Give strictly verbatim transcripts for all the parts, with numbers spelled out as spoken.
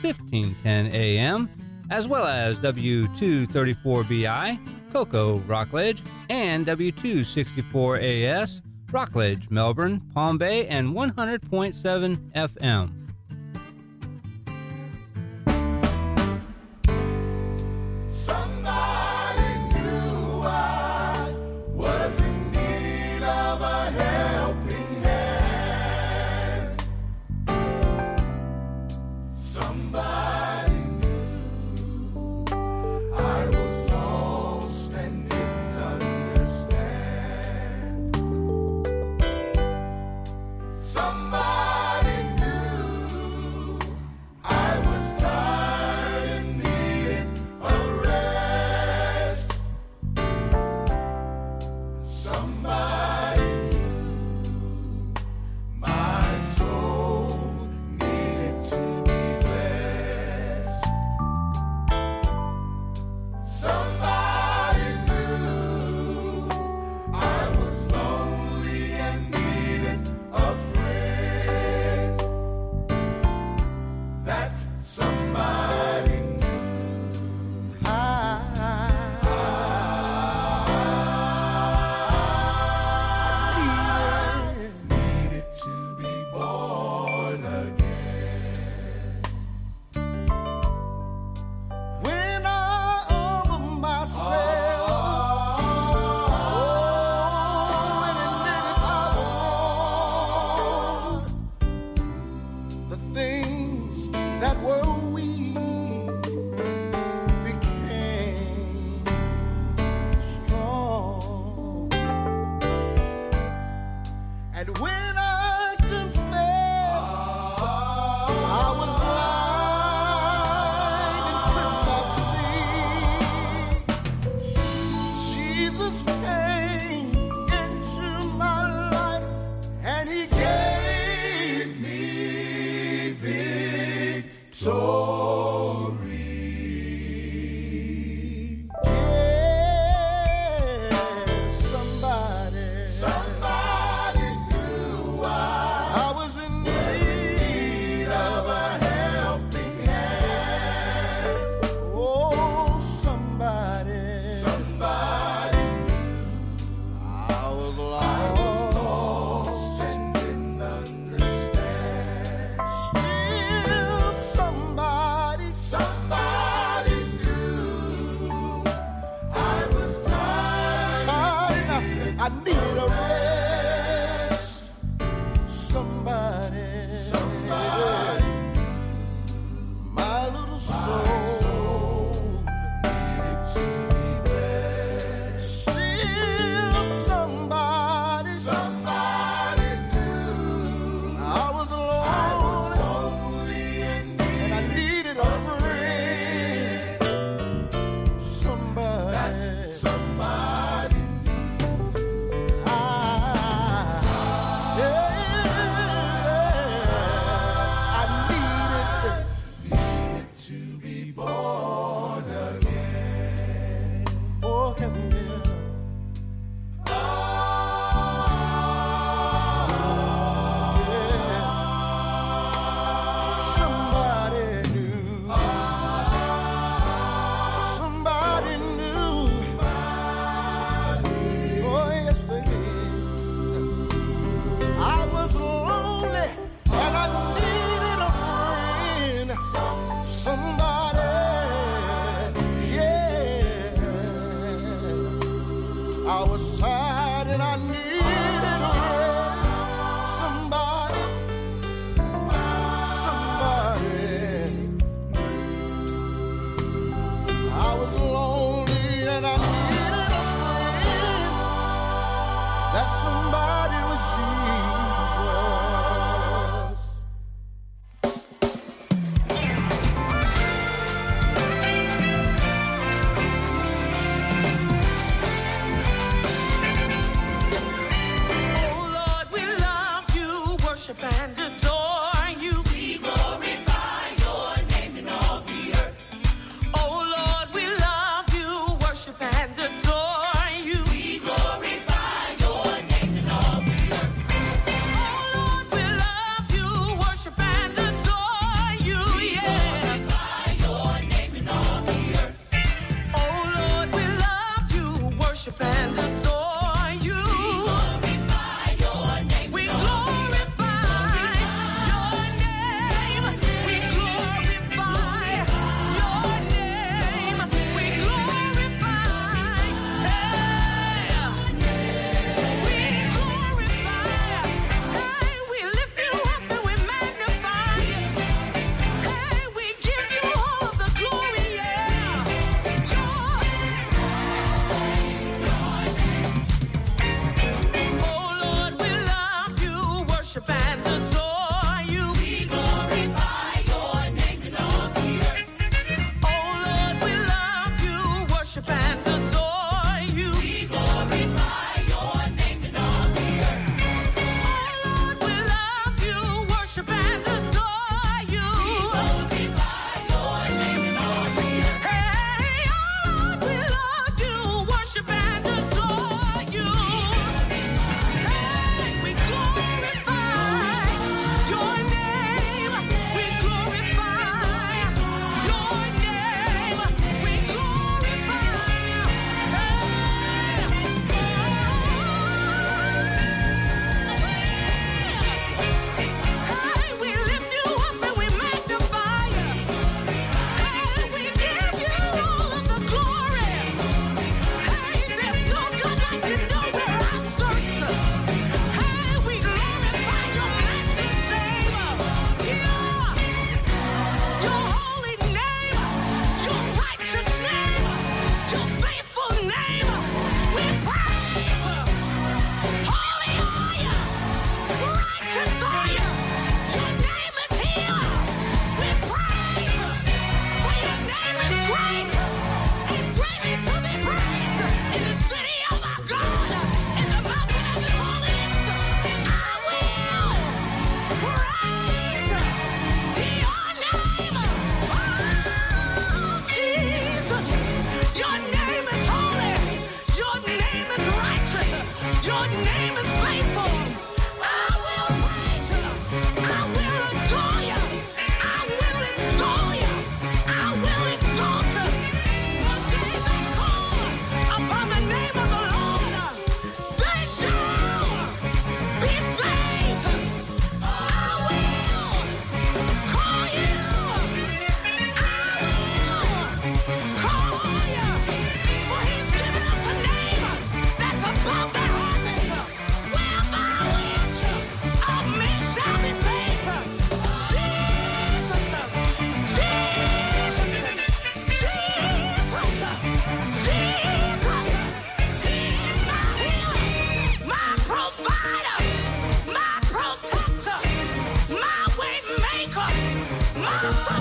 fifteen ten A M, as well as W two thirty-four B I, Cocoa, Rockledge, and W two sixty-four A S, Rockledge, Melbourne, Palm Bay, and one hundred point seven F M.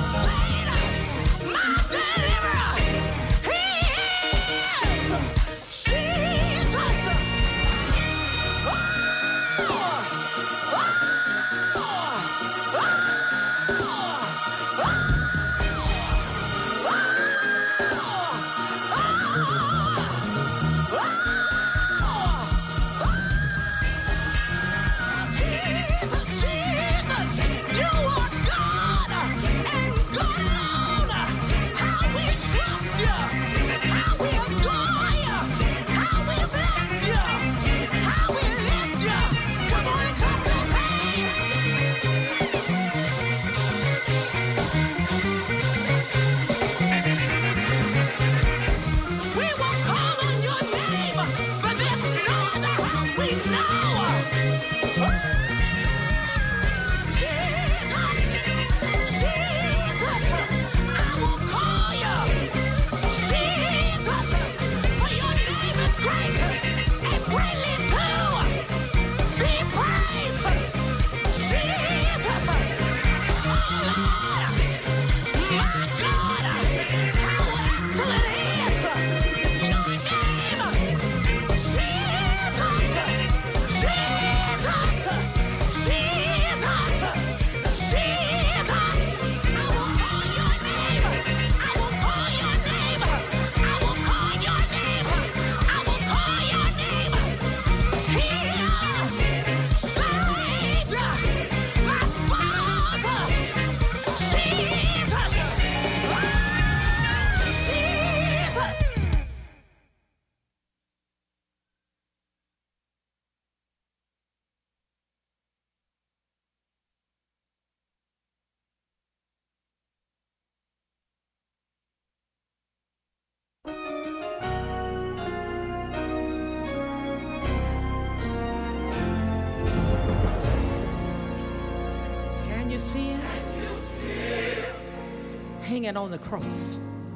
Hanging on the cross.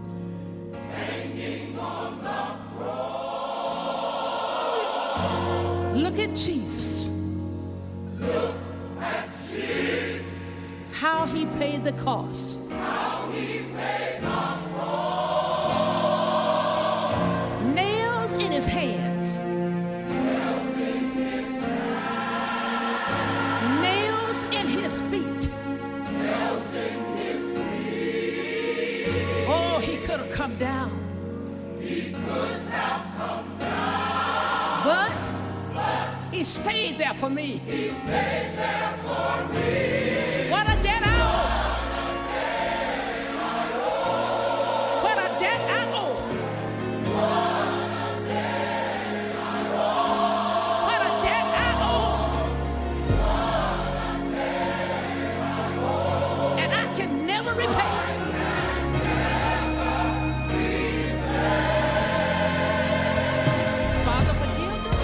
Hanging on the cross. Look at Jesus. Look at Jesus. How he paid the cost. How he paid the cost. Nails in his hands. Nails in his hands. Nails in his feet. Nails in his feet. Oh, he could have come down. He could have come down. But, but he stayed there for me. He stayed there for me. What a debt I owe. What a debt I owe. What a debt I owe. What a debt I owe. What a debt I owe. And I can never repay. Father, forgive them.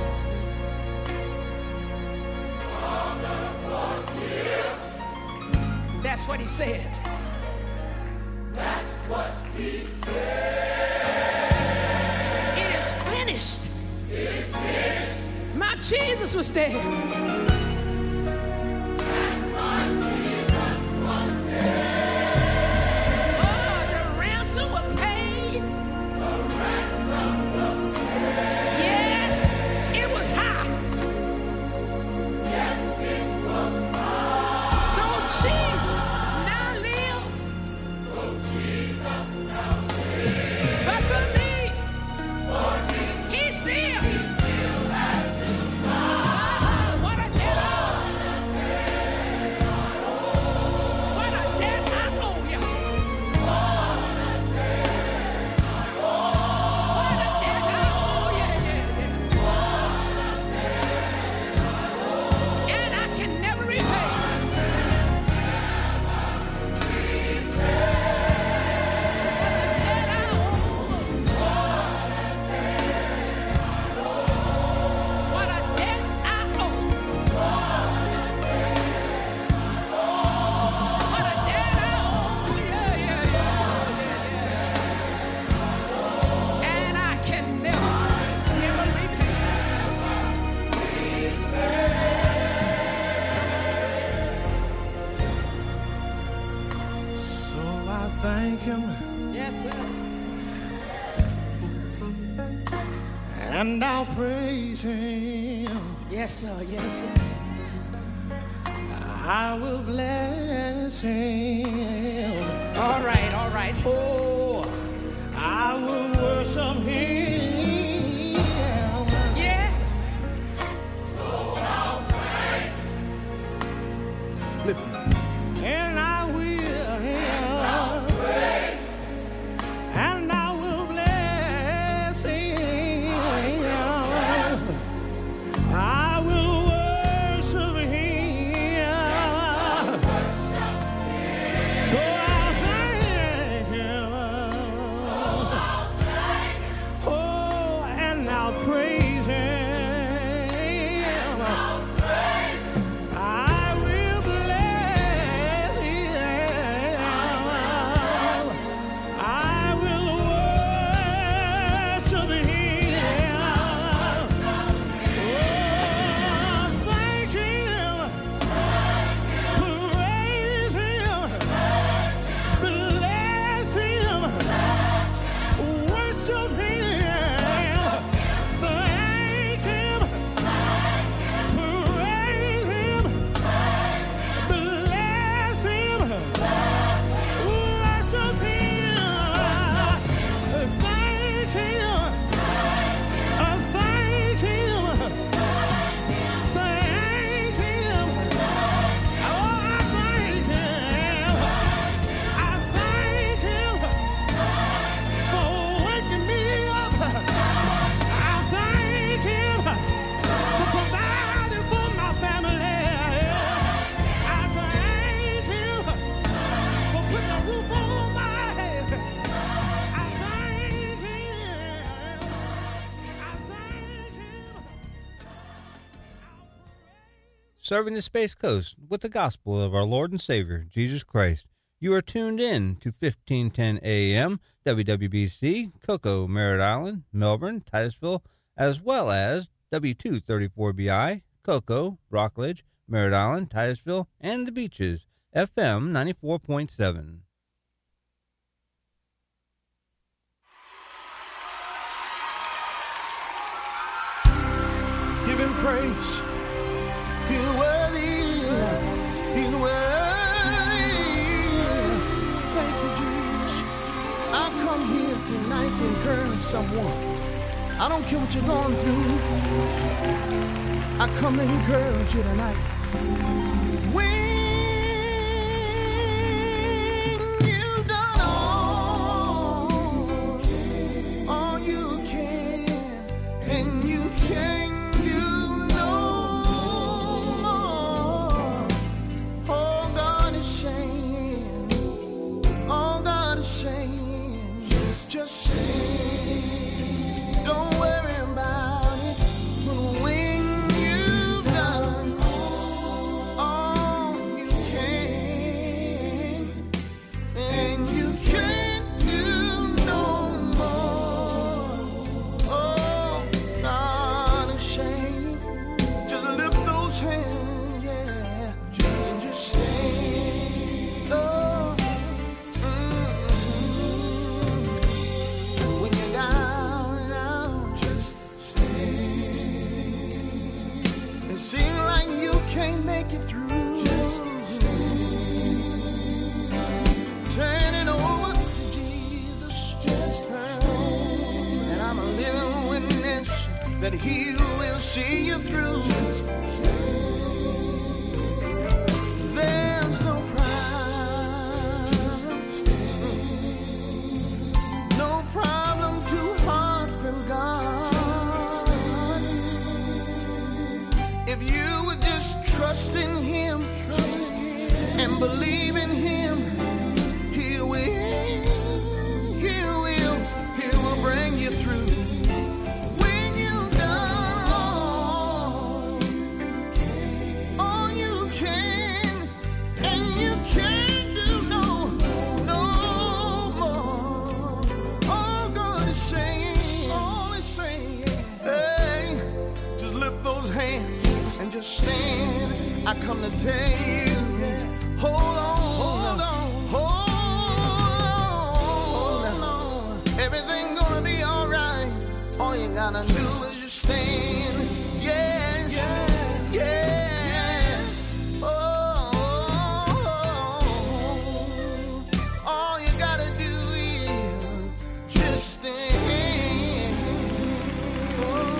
Father, forgive. That's what he said. That's what he said. It is finished. It is finished. My Jesus was dead. And my Jesus was dead. Oh, the ransom was paid. The ransom was paid. Yes, it was high. Yes, it was high. Though Jesus now lives, Though Jesus now lives. but for me, For me, he still. he still has his power. Oh, what a debt thank him. Yes, sir. And I'll praise him. Yes, sir. Yes, sir. I will bless him. All right, all right. Oh, I will worship him. Yeah. Listen. And I will. And I will bless him. I will worship him. So I'll thank him. Oh, and I'll praise him. I will bless him. I will worship him. Oh, thank him. Praise him. Bless him. Worship him. Thank him. Praise him. Bless him. Worship him. Thank him. I thank him. Thank him. Oh, I thank him. I thank him for waking me up. I thank him for providing for my family. I thank him for putting a roof over my head. I thank him. I thank him. Serving the Space Coast with the gospel of our Lord and Savior, Jesus Christ. You are tuned in to fifteen ten A M, W W B C, Cocoa, Merritt Island, Melbourne, Titusville, as well as W two thirty-four B I, Cocoa, Rockledge, Merritt Island, Titusville, and the Beaches, F M ninety-four point seven. Give him praise. He's worthy. He's worthy. Thank you, Jesus. I come here tonight to encourage someone. I don't care what you're going through. I come to encourage you tonight. When you've done all, all you can, and you can do no more. Oh, God is saying, oh, God is saying, just, just say, don't worry about it. But when you've done all you can, and you can't do no more. Oh, God is saying, just lift those hands, yeah. Just, just say, oh, mm, when you're down and out, just stay. It seems like you can't make it through. Just turn it over to Jesus. Just and I'm a living witness that He will see you through. There's no problem, no problem too hard for God. If you would just trust in Him and believe in Him, He will, He will, He will bring you through. When you've done all, all you can, and you can't do no, no more. All God is saying, all is saying, hey, just lift those hands and just stand. I come to tell you, hold on, hold on, hold everything gonna be alright. All you gotta do is just stand. Yes, yes, yes. Oh, all you gotta do is just stand. Oh,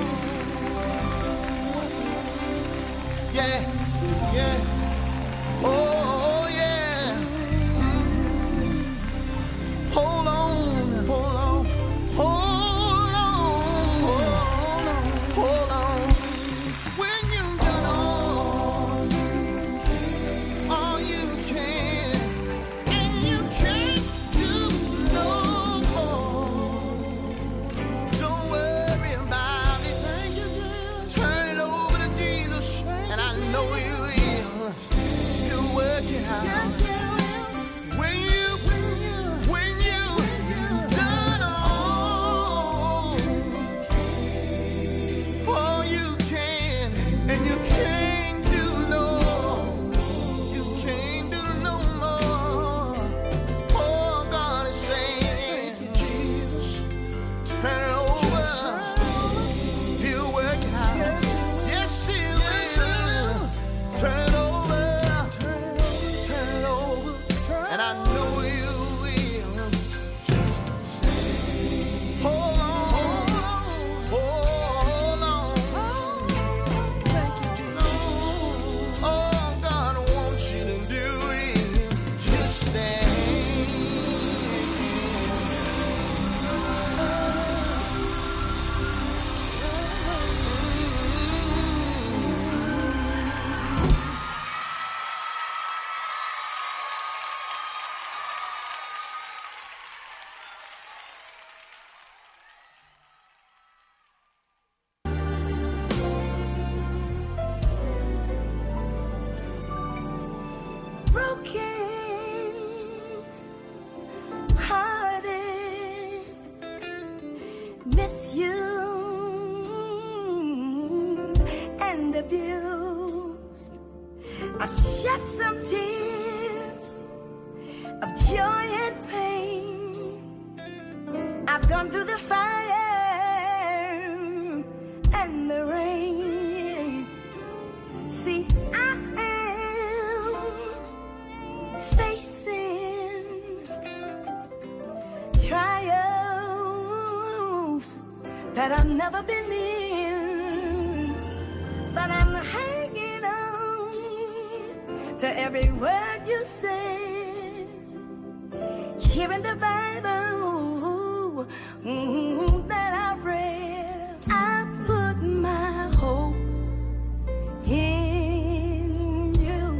yeah, yeah. Oh, yeah. Mm. Hold on, hold on, hold on, hold on, hold on. When you've done all, all you can, and you can't do no more. Don't worry about it. Turn it over to Jesus, and I know you will. He'll work it out. Yes, you will. When you, when you done all, all you can, and you can't do no, you can't do no more. Oh, God is saying, Jesus, turn it over. He'll work it out. Yes, He will. Turn it over. Turn it over. And I know you will. Hold on. Hold on. Thank you, Jesus. All God wants you to do is just stand. Broken hearted, misused and abused. I've shed some tears of joy and pain. I've gone through the fire and the rain. See, I am facing trials that I've never been in, but I'm hanging on to every word you say here in the Bible mm, that I read. I put my hope in you,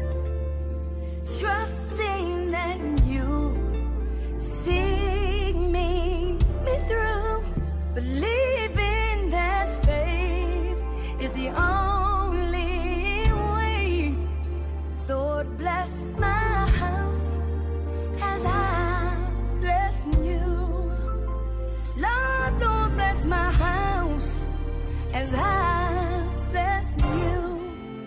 trusting that you see me, me through, believing that faith is the only way. Lord, bless my house as I bless you. Lord, Lord, bless my house as I bless you.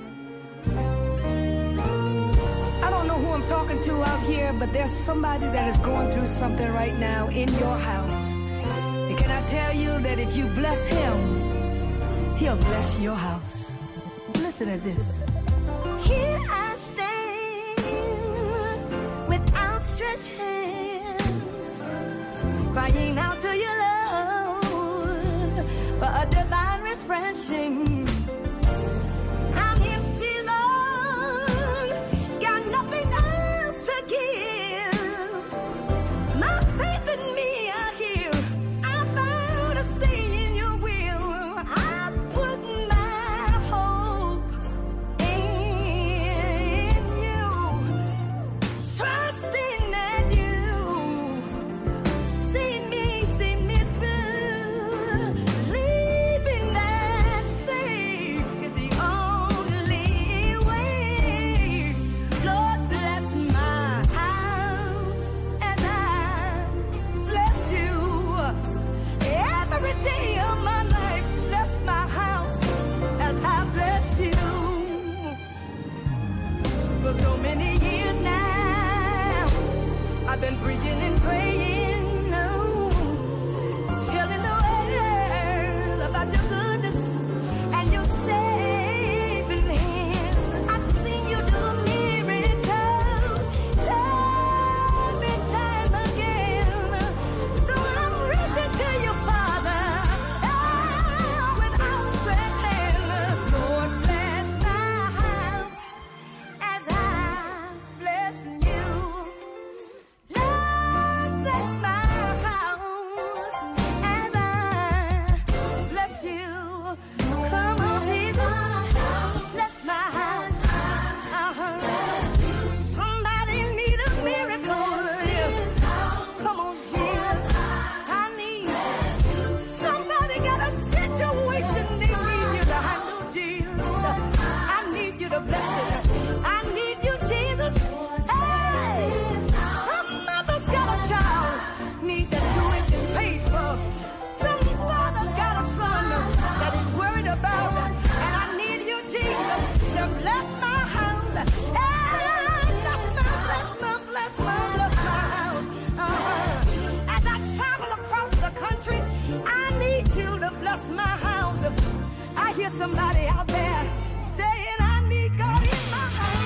I don't know who I'm talking to out here, but there's somebody that is going through something right now in your house. And can I tell you that if you bless him, he'll bless your house. Listen to this. Here I stand with outstretched hands, crying out to you, Lord, for a divine refreshing. I'm empty, Lord, got nothing else to give. My faith in me are here. I found a stay in your will. I put my hope in you, trusting that you see me, see me through, believing that faith is the only way. Lord, bless my house as I bless you. Every day of my life, bless my house as I bless you. For so many years now, I've been preaching and praying, oh, hear somebody out there saying, I need God in my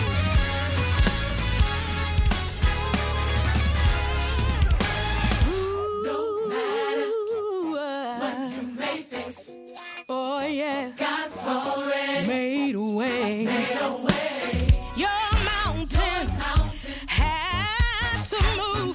No matter what you may face, Oh, yeah. God's already Made a way. made a way. Your mountain Mountain has to move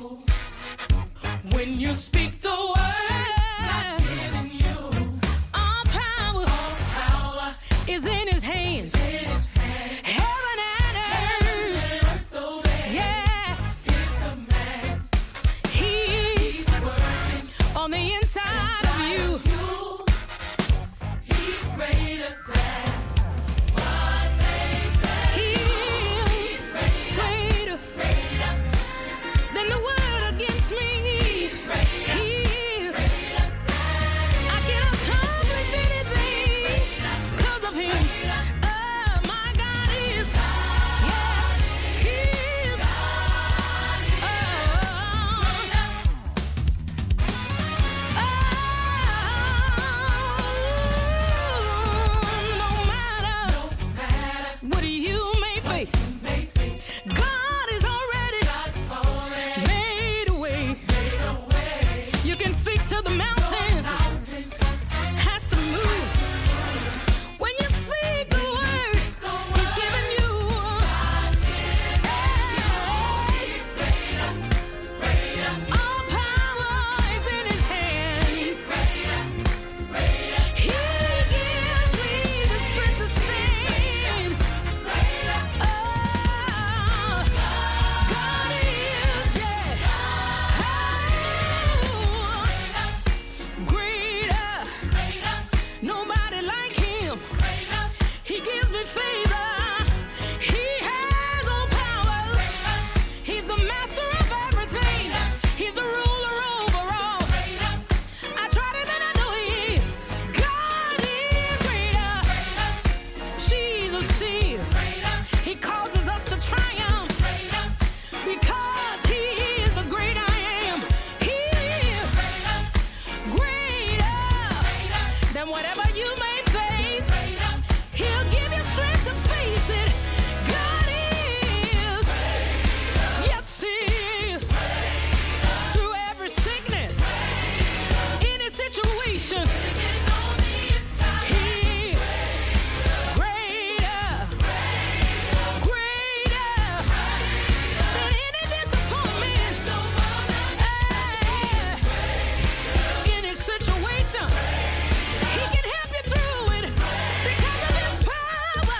when you speak the word, God's word. giving you All power power is in his hands. in his hand. Heaven and earth. Earth obey Yeah. his command. He's He's working on the inside of you. you. He's greater than what they say. He's greater Greater, than the world against me. he's greater, He is. greater I can accomplish anything because of him. Oh, my God is. Yeah, he is. Oh, oh, no matter what you may face, may face. God is already God's already made a way. made a way. You can speak to the mountain, Mountain has to move. When you speak the word, he's giving you. He's greater, greater, All power is in his hands. greater, greater, He gives me the strength to stand. greater. Oh, God is, yeah. Oh, greater. Nobody like him. He gives me favor. He has all power. He's the master of everything. He's the ruler over all. I tried him and I know he is. God is greater. Jesus is. He causes us to triumph because he is the great I am. He is greater than whatever you may face. He'll give you strength to face it. God is. Yes, he is. Through every sickness, any situation, he is greater. Greater than any disappointment. Hey, any situation, he can help you through it because of his power.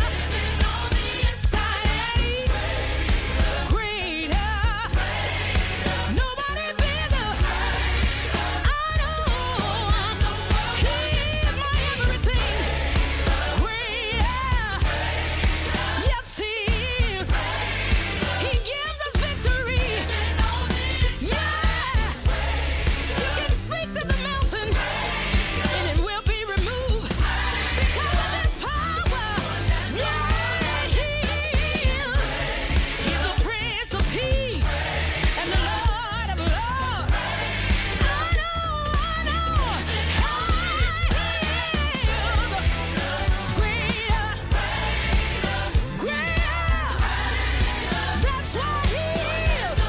Greater, nobody bigger. I know he is my everything. Greater, yes he is. He gives us victory. Yeah, you can speak to the mountain and it will be removed because of his power. Yeah, he is. He's the Prince of Peace and the Lord of Lords. I know, I know, greater, greater. That's why he is.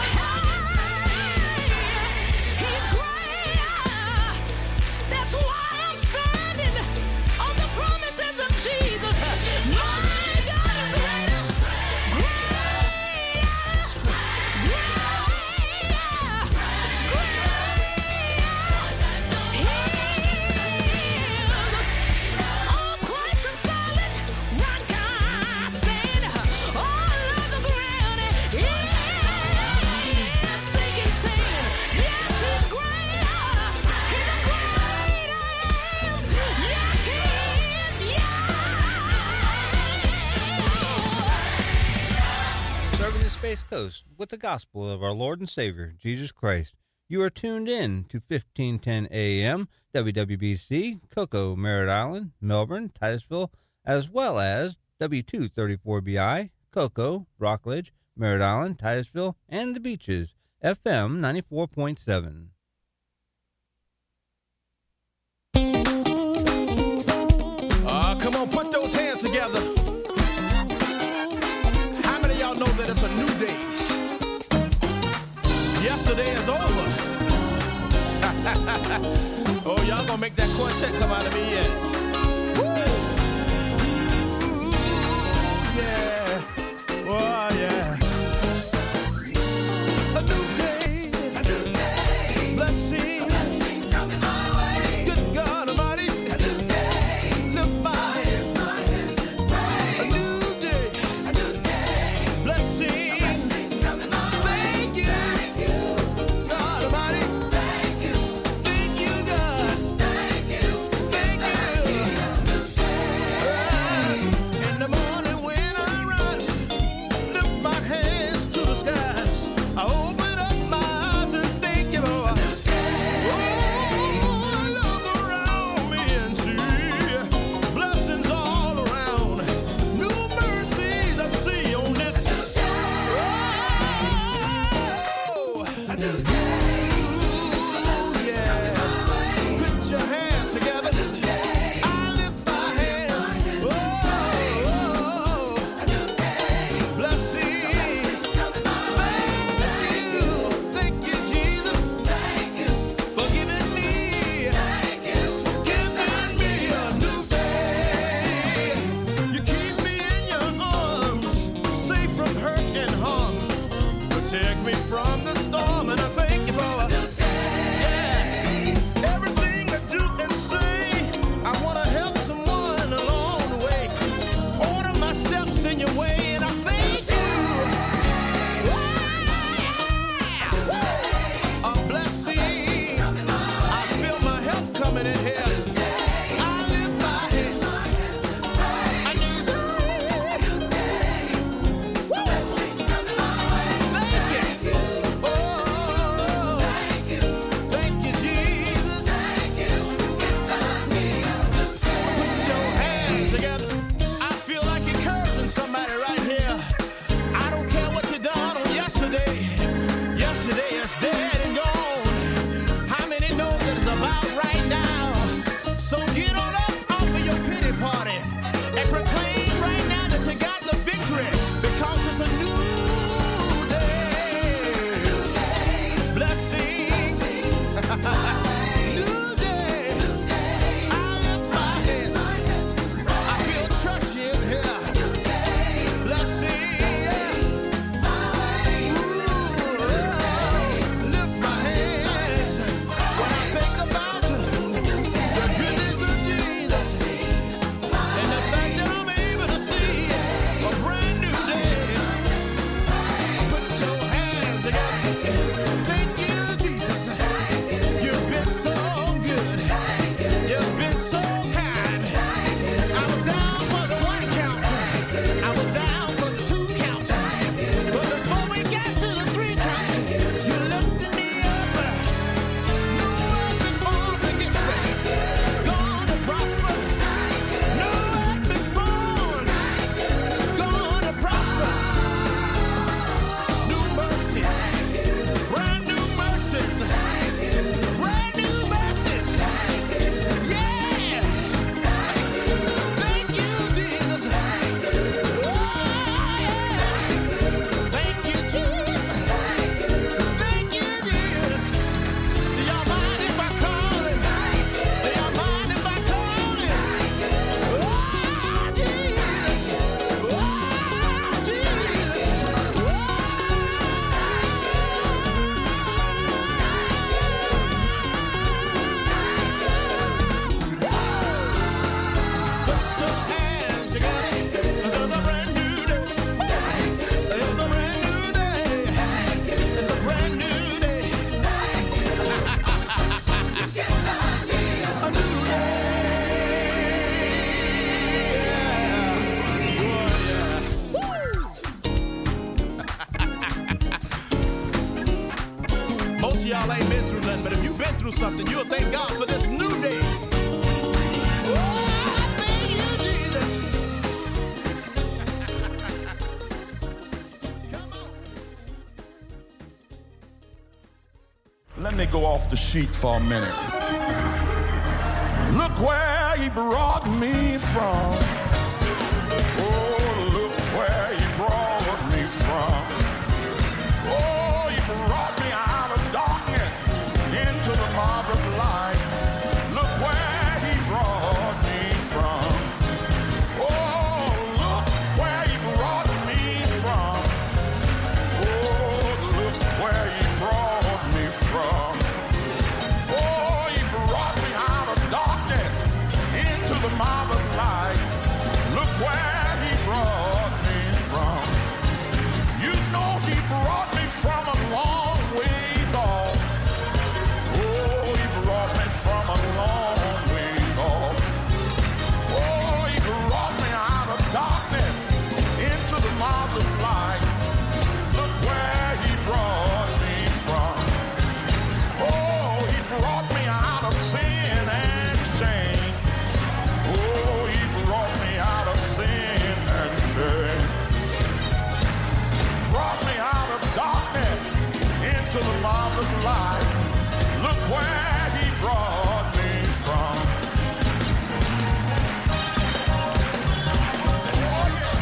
He's greater. That's why I'm standing on the promises of Jesus. My God is greater, on Christ the solid rock I stand. All of the ground is sinking sand. Yes, he's greater. He's a great I am. Yes, he is. Yeah. Serving the Space Coast with the gospel of our Lord and Savior, Jesus Christ. You are tuned in to fifteen ten A M, W W B C, Cocoa, Merritt Island, Melbourne, Titusville, as well as W two thirty-four B I, Cocoa, Rockledge, Merritt Island, Titusville, and the Beaches, F M ninety-four point seven. yesterday is over. Oh, y'all gonna make that quartet come out of me yet. Woo! Ooh, yeah. Oh, yeah. A new day. A new day. Blessing. A blessing's coming my way. Good God Almighty. A new day. Lift my hands. My hands and pray. A new day. A new day. Blessing. A blessing's coming my way. Thank you. Thank you. God Almighty. Thank you. Thank you, God. Thank you. Thank you. Hey, in the morning when I rise, lift my hands to the skies. I open up my eyes and thank you, Lord. Oh, I look around me and see blessings all around. New mercies I see on this. Oh, a new day. Ooh, yeah. Put your hands together. I lift my hands. Oh, a new day. Blessings. Thank you. Thank you, Jesus. Thank you for giving me. Thank you for giving me a new day. You keep me in your arms, safe from hurt and harm. Protect me from the storm, and I thank you for a new day. Everything I do and say, I want to help someone along the way. Order my steps in your way, and I thank you. A blessing. I feel my help coming in here. I lift my hands. I need you. Thank you. Oh, thank you, Jesus. Put your hands together. I feel like encouraging somebody right here. I don't care what you done on yesterday. Yesterday is dead and gone. How many know that it's about right now? So get on up off of your pity party and proclaim right now that you got the victory, because it's a new day. Blessings. New day. I lift my hands. I feel churchy in here. Blessings. Ooh, lift my hands. When I think about the goodness of Jesus and the fact that I'm able to see a brand new day. Put your hands together. Thank you, Jesus. You've been so good. You've been so kind. I was down for the one count. I was down for the two count. But before we got to the three count, you lifted me up. No weapon formed against me is going to prosper. No weapon formed going to prosper. New mercies, brand new mercies, brand new mercies. Yeah. Thank you, Jesus. Oh, yeah. Thank you, Jesus. Thank you, Jesus. Do y'all mind if I call him? Do y'all mind if I call him? Oh, Jesus. Oh, Put your hands together. This is a brand new day. It's a brand new day. It's a brand new day. A new day. Most of y'all ain't been through nothing, but if you've been through something, you'll thank God for this new day. Oh, thank you, Jesus. Let me go off the sheet for a minute. Look where he brought me from. Oh, look where he brought me from. Oh, he brought me out of life. Look where he brought me from. Oh, yeah.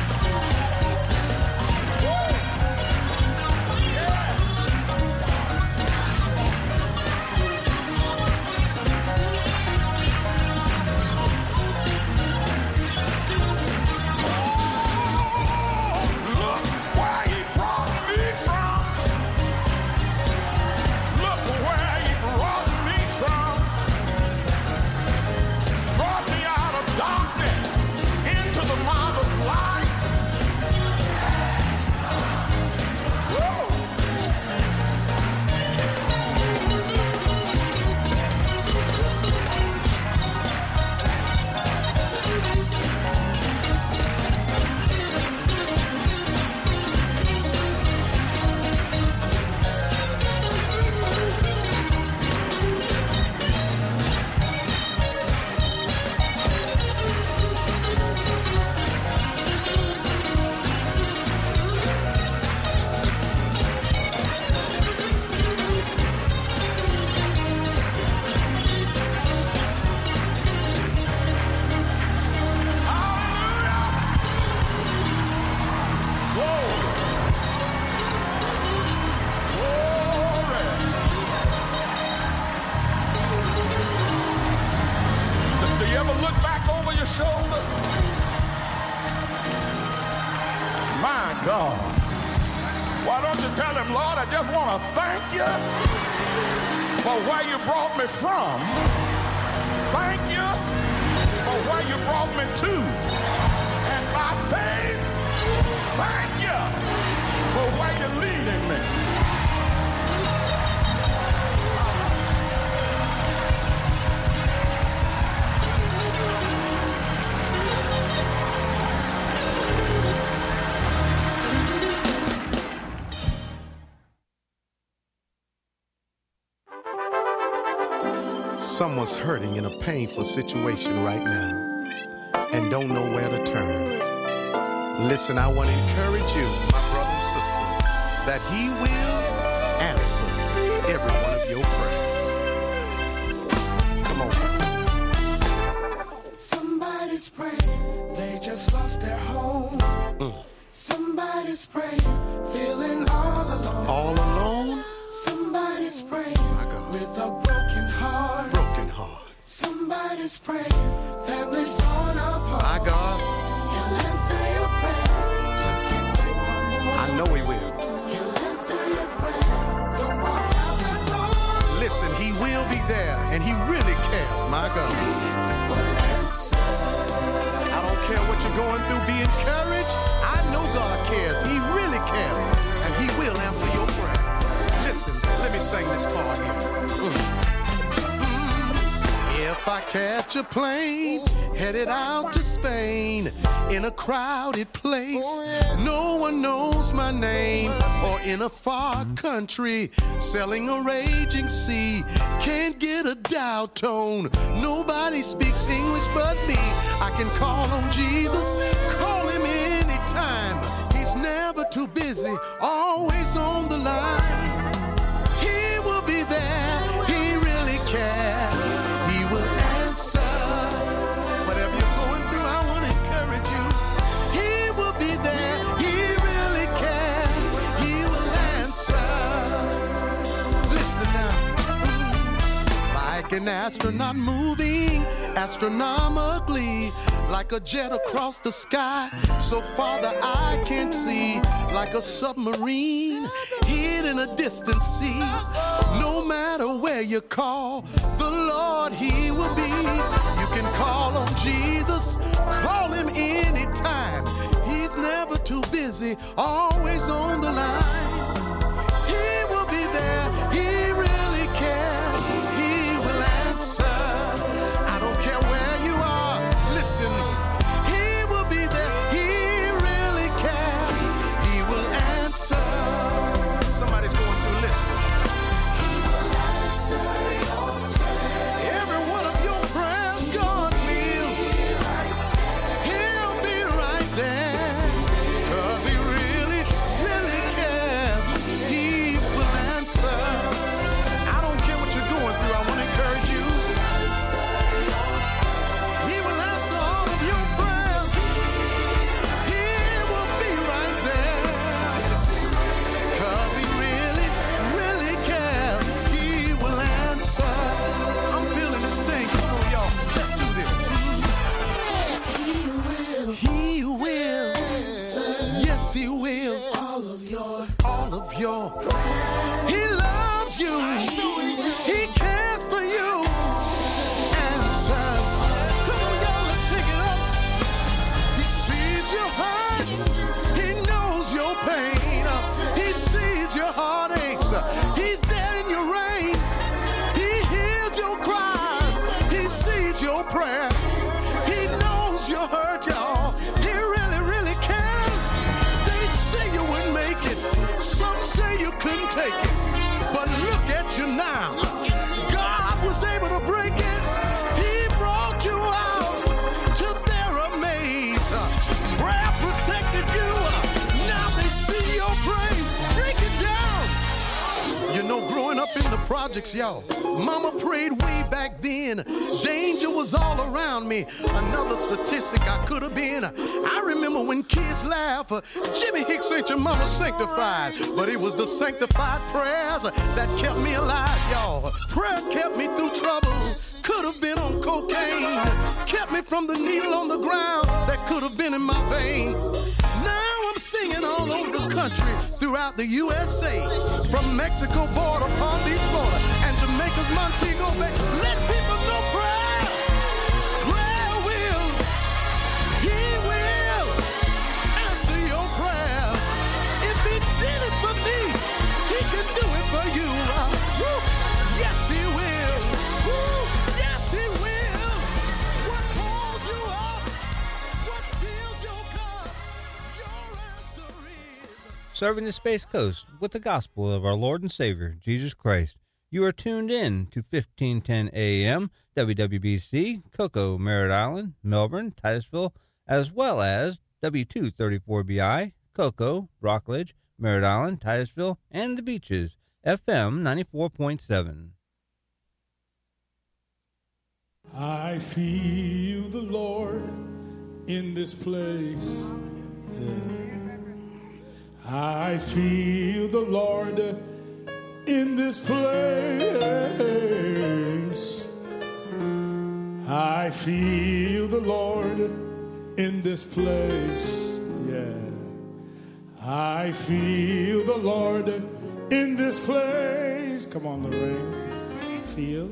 Woo. Yeah. Look where he brought me from. Look where he brought me from. Brought me out of darkness into the marvelous light. Whoa. Do you ever look back over your shoulder? My God. Why don't you tell him, Lord, I just want to thank you for where you brought me from. Thank you for where you brought me to. And by faith, thank you for where you're leading me. Someone's hurting in a painful situation right now and don't know where to turn. Listen, I want to encourage you, my brother and sister, that he will answer every one of your prayers. Come on. Somebody's praying, they just lost their home. Mm. Somebody's praying, feeling all alone. All alone? Somebody's praying, My God. with a broken heart. Broken heart. Somebody's praying, families torn apart. My God. He'll answer your prayer, just can't take one more. I know he will. He'll answer your prayer, don't walk out the door. Listen, he will be there and he really cares, my God. Will answer. I don't care what you're going through, be encouraged. I know God cares, he really cares, and he will answer your prayer. Listen, let me sing this part here. Mm. If I catch a plane headed out to Spain in a crowded place, no one knows my name, or in a far country selling a raging sea, can't get a dial tone, nobody speaks English but me, I can call on Jesus, call him anytime, he's never too busy, always on the line, he will be there, he really cares. He will answer whatever you're going through. I want to encourage you. He will be there. He really cares. He will answer. Listen now. Like an astronaut moving astronomically, like a jet across the sky, so far the eye can't see, like a submarine hid in a distant sea. No matter where you call, the Lord, he will be. You can call on Jesus, call him anytime. He's never too busy, always on the line. He will be there, he really cares. He will answer. I don't care where you are, listen. He will be there, he really cares. He will answer. Somebody's going through, listen. Every one of your prayers, God will. He'll be right there. 'Cause he really, really cares. prayer. He knows you're hurt, y'all. He really, really cares. They say you wouldn't make it. Some say you couldn't take it. But look at you now. God was able to break it. He brought you out to their amaze. Prayer protected you. Now they see your praise. Break it down. You know, growing up in the projects, y'all, mama prayed way back then. Danger was all around me. Another statistic I could have been. I remember when kids laugh, uh, Jimmy Hicks ain't your mama sanctified. But it was the sanctified prayers that kept me alive, y'all. Prayer kept me through trouble. Could have been on cocaine. Kept me from the needle on the ground that could have been in my vein. Now I'm singing all over the country, throughout the U S A, from Mexico border, Palm Beach, Florida, and Jamaica's Montego Bay. Let people know prayer. Prayer will, he will answer your prayer. If he did it for me, he can do it for you. Uh, woo. Yes, he will. Woo. Yes, he will. What calls you up? What fills your cup? Your answer is... Serving the Space Coast with the gospel of our Lord and Savior, Jesus Christ. You are tuned in to fifteen ten A M, W W B C, Cocoa, Merritt Island, Melbourne, Titusville, as well as W two thirty-four B I, Cocoa, Rockledge, Merritt Island, Titusville, and the Beaches, F M ninety-four point seven. I feel the Lord in this place. I feel the Lord in this place. I feel the Lord in this place. Yeah. I feel the Lord in this place. Come on, Lorraine. I feel.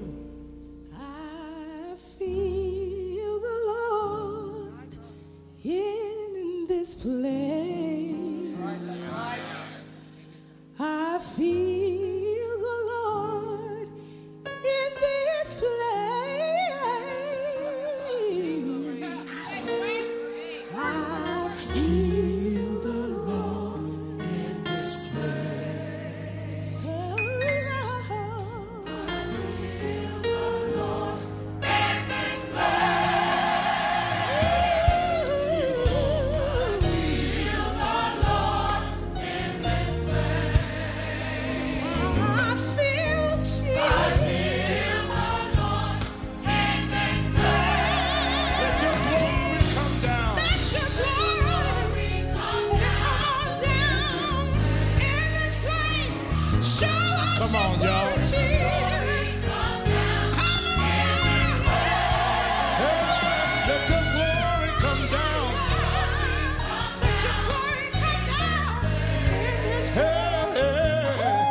I feel the Lord in this place. I feel the Lord in this place. I feel the Lord in this place. I feel the Lord in this Come on, y'all. Let your glory come down. Hey, hey.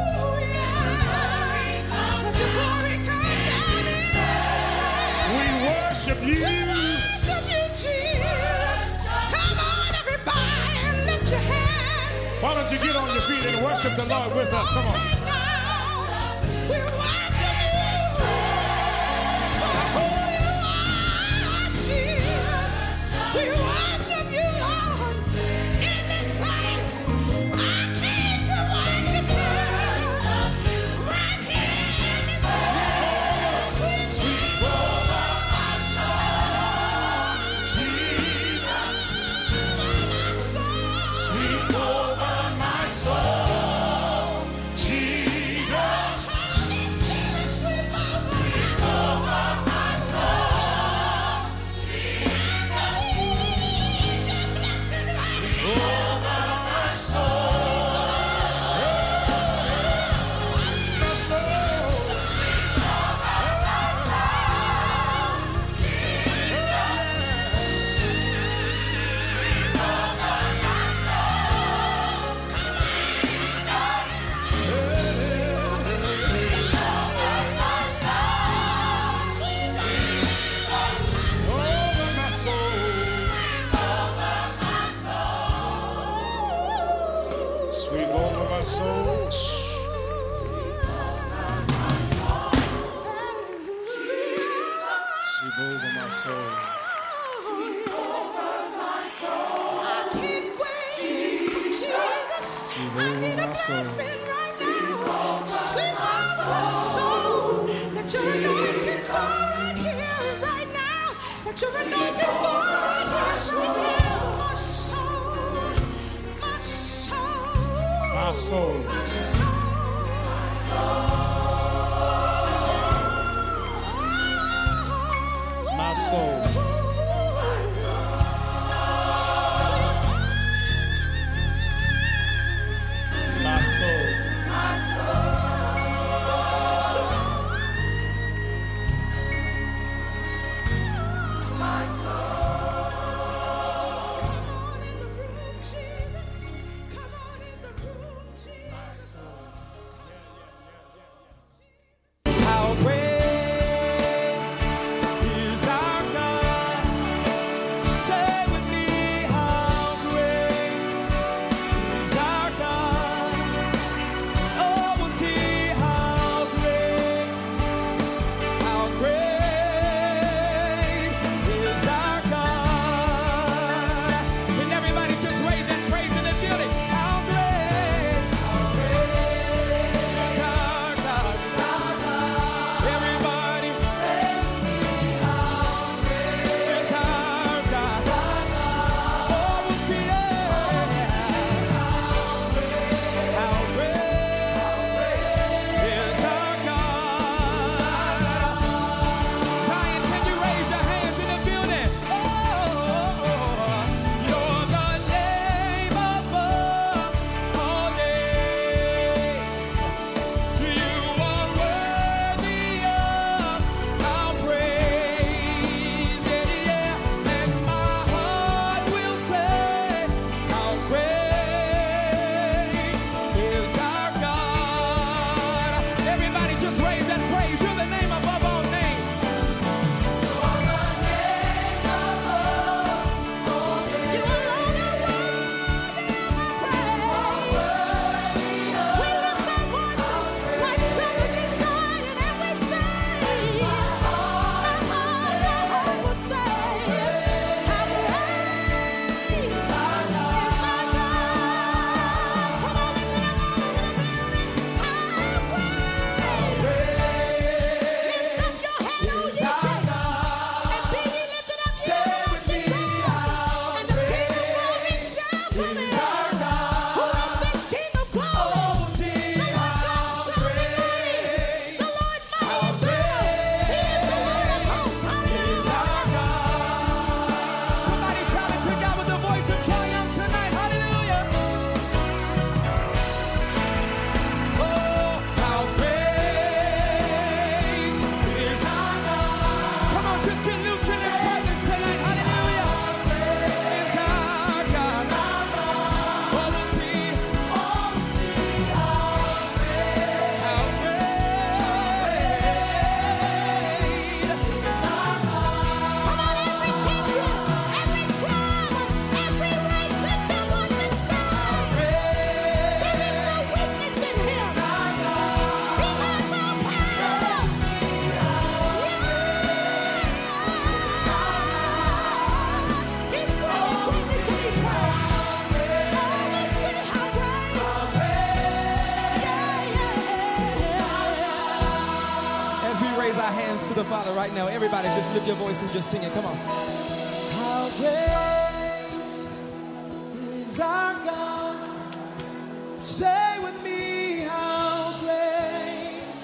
We worship you. Why don't you get on your feet and worship the Lord with us? Come on. We worship you for who you are, Jesus. We worship you, Lord, in this place. I came to worship you right here in this place. Sweet, sweet over my soul, Jesus. Sweet over my soul, Jesus. soul. Sweep over my soul. I can't wait. Jesus, I need a blessing right now. Sweep over my soul. Let your anointing fall right here, right now. Let your anointing fall right here, right now. My soul, my soul, My soul. my soul. My soul. My soul. How great is our God? Say with me, how great is our God? Oh, we'll see how great, how great is our God. Can everybody just raise that praise in the building? How great, how great is our God? Everybody, is our God. Oh, we'll see it. How great is our God? Zion, can you raise your hands in the building? Oh, you're the name above all names. You are worthy of our praise, yeah, yeah. And my heart will say, how great is our God. Everybody just raise that praise. You're the name above all names. You alone are worthy of our praise. We lift our voices like trumpets in Zion, and we say, my heart, my heart will say, how great is our God. Come on, lift it up all over the building. How great. Lift up your head, O ye gates, and be ye lifted up, ye everlasting doors, and the King of glory shall come in. Who is this King of glory? The Lord God strong and mighty, the Lord mighty in battle. He is the Lord of hosts. Hallelujah. Somebody shout it to God with the voice of triumph tonight. Hallelujah. Oh, how great is our God. Come on, just get loose in His presence tonight. Hallelujah. Is our God. Oh, we'll see. How Come on, every kindred, every tribe, every race, lift your voice and say, there is no weakness in Him. He has all power. Yeah. He's great and greatly to be praised. Oh, we'll see how great. Yeah, yeah. As we raise our hands to the Father right now, everybody just lift your voice and just sing it. Come on. How great is our God? Say with me, how great.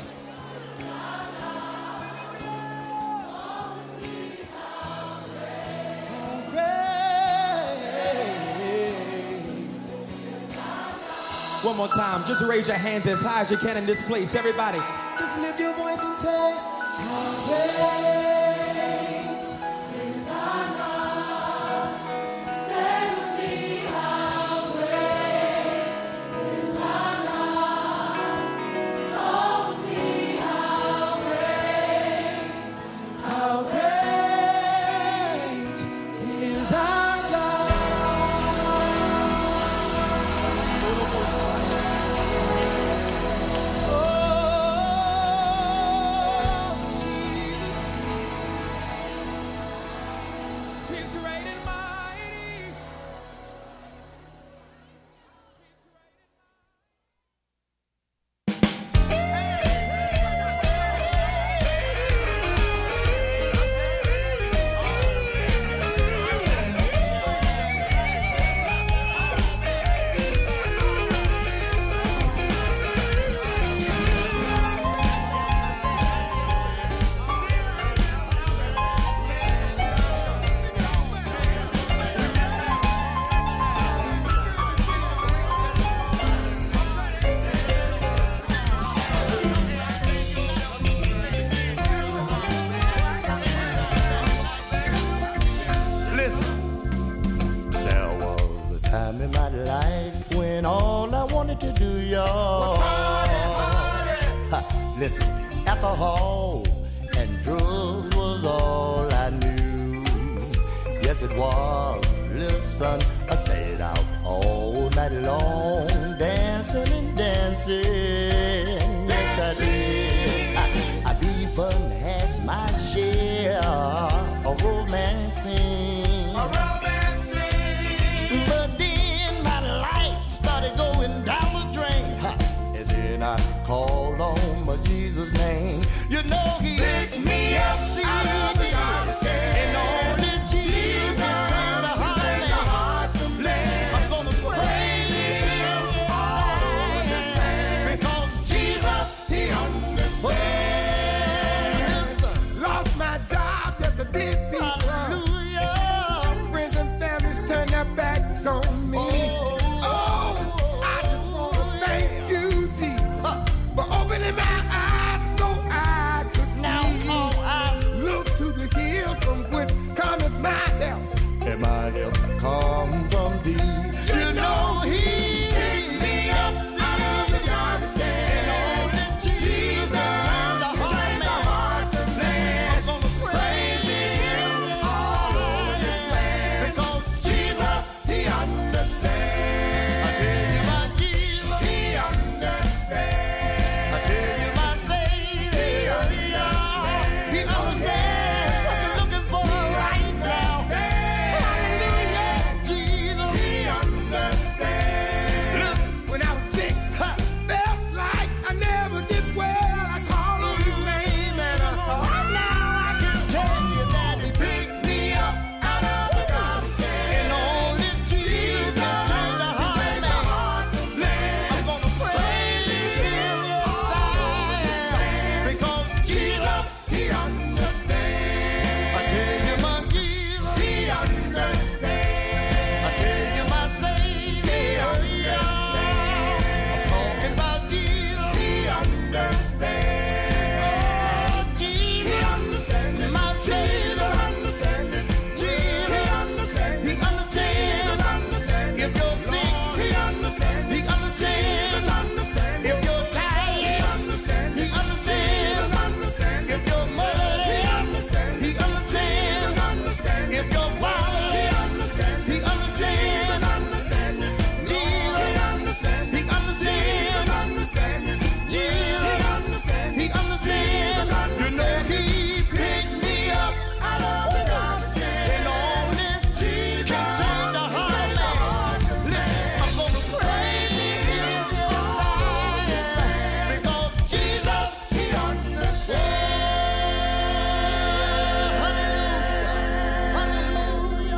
How great. One more time, just raise your hands as high as you can in this place. Everybody, just lift your voice and say, how great is our God. Say with me, how great is our God. Oh, see how great. How great is our God. Oh, Jesus. listen, alcohol and drugs was all I knew. Yes, it was. Listen, I stayed out all night long, dancing and dancing. Yes, I did. I, I've even had my share of romancing. A romancing. But then my life started going down the drain. Ha. And then I called on my Jesus' name. You know he picked me up, see, out of the darkness, and only Jesus turned the heart to blame. I'm gonna praise him all this land, because Jesus, he understands. Lost my job, yes I did. Hallelujah. Friends and family turned their backs on me. Oh, I just want to thank you, Jesus, for opening my eyes so I could see. Now, oh, I Look to the hills from which cometh my help. and my help come from thee. You know he picked me up out of the garbage can, and only Jesus turned the heart to flame. I'm gonna praise him all this land, because Jesus, he understands. I tell you my Jesus, he understands. I tell you my Savior, he understands. He understands what you're looking for right now. Hallelujah, Jesus, he understands. Look, when I was sick, felt like I never did well. I called on your name and I thought, Now I can tell you that he picked me up out of the garbage can, and only Jesus turned the heart to flame. I'm gonna praise him inside, because Jesus, he understands. I tell you my Jesus, he understands. I tell you my Savior, he understands. I'm talking about Jesus, he understands. Oh, Jesus, he understands. My Savior understands. Jesus, he understands. He understands. If you're sick, he understands. He understands. If you're tired, he understands. He understands. If you're murdered, he understands. He understands. If you're wild, he understands. He understands. Jesus, he understands. He understands. Jesus, he understands. He understands. You know he picked me up out of the garbage can, and only Jesus can turn the heart. Listen, I'm gonna praise him inside, because Jesus, he understands. Hallelujah.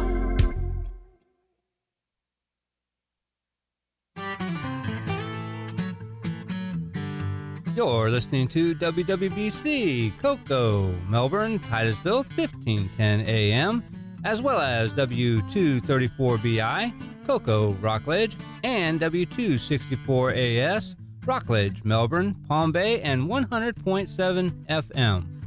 Hallelujah. You're listening to W W B C, Cocoa, Melbourne, Titusville, fifteen ten A M, as well as W two thirty-four B I, Cocoa, Rockledge, and W two sixty-four A S, Rockledge, Melbourne, Palm Bay, and one hundred point seven F M.